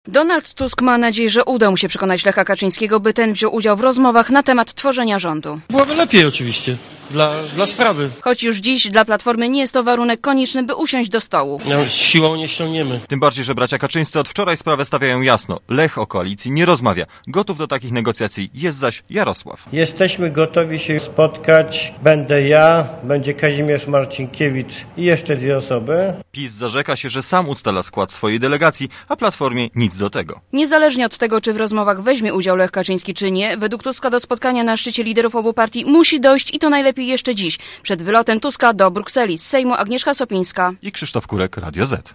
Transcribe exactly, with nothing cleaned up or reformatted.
Donald Tusk ma nadzieję, że uda mu się przekonać Lecha Kaczyńskiego, by ten wziął udział w rozmowach na temat tworzenia rządu. Byłoby lepiej oczywiście, dla, dla sprawy. Choć już dziś dla Platformy nie jest to warunek konieczny, by usiąść do stołu. No, siłą nie ściągniemy. Tym bardziej, że bracia Kaczyńscy od wczoraj sprawę stawiają jasno. Lech o koalicji nie rozmawia. Gotów do takich negocjacji jest zaś Jarosław. Jesteśmy gotowi się spotkać. Będę ja, będzie Kazimierz Marcinkiewicz i jeszcze dwie osoby. PiS zarzeka się, że sam ustala skład swojej delegacji, a Platformie nic do tego. Niezależnie od tego, czy w rozmowach weźmie udział Lech Kaczyński, czy nie, według Tuska do spotkania na szczycie liderów obu partii musi dojść i to najlepiej jeszcze dziś, przed wylotem Tuska do Brukseli. Z Sejmu Agnieszka Sopińska I Krzysztof Kurek, Radio Z.